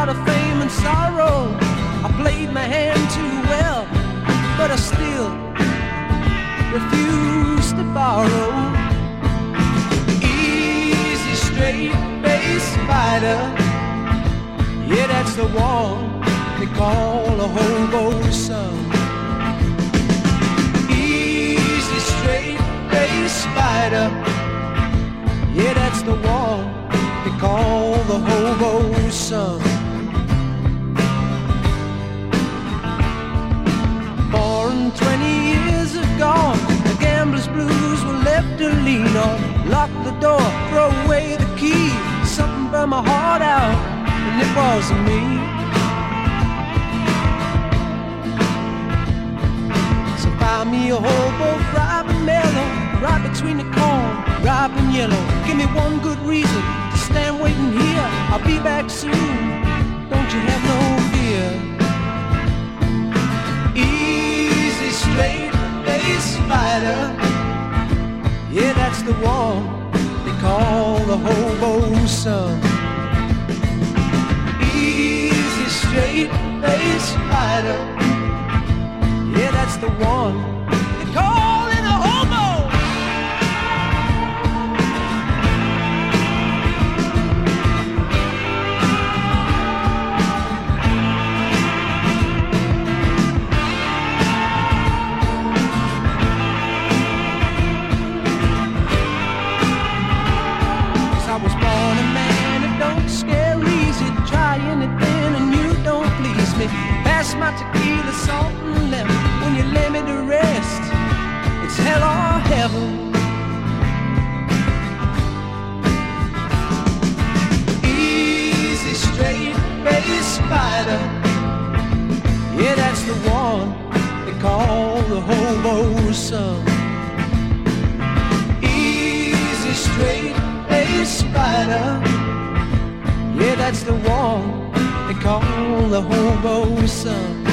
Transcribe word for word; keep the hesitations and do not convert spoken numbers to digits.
lot of fame and sorrow. I played my hand too well, but I still refuse to borrow. Easy, straight bass fighter, yeah, that's the one they call a hobo son. Easy, straight bass fighter, yeah, that's the one they call the hobo son. Born twenty years ago, the gambler's blues were left to lean on. Lock the door, throw away the key. Something burned my heart out, and it wasn't me. So find me a hobo, ripe and mellow, right between the corn, ripe and yellow. Give me one good reason to stand waiting here. I'll be back soon, don't you have no fear. Easy, straight bass fighter, yeah, that's the one they call the hobo son. Easy, straight bass fighter, yeah, that's the one they call it a hobo. Pass my tequila, salt and lemon. When you lay me to rest, it's hell or heaven. Easy, straight bass fighter, yeah, that's the one they call the hobo son. Easy, straight bass fighter, yeah, that's the one they call the hobo son.